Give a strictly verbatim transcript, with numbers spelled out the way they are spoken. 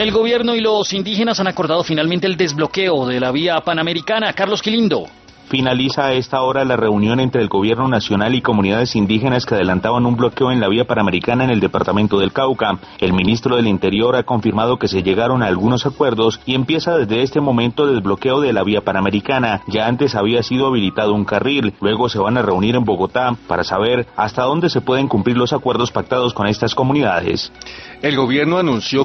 El gobierno y los indígenas han acordado finalmente el desbloqueo de la vía panamericana. Carlos Quilindo. Finaliza a esta hora la reunión entre el gobierno nacional y comunidades indígenas que adelantaban un bloqueo en la vía panamericana en el departamento del Cauca. El ministro del Interior ha confirmado que se llegaron a algunos acuerdos y empieza desde este momento el desbloqueo de la vía panamericana. Ya antes había sido habilitado un carril, luego se van a reunir en Bogotá para saber hasta dónde se pueden cumplir los acuerdos pactados con estas comunidades. El gobierno anunció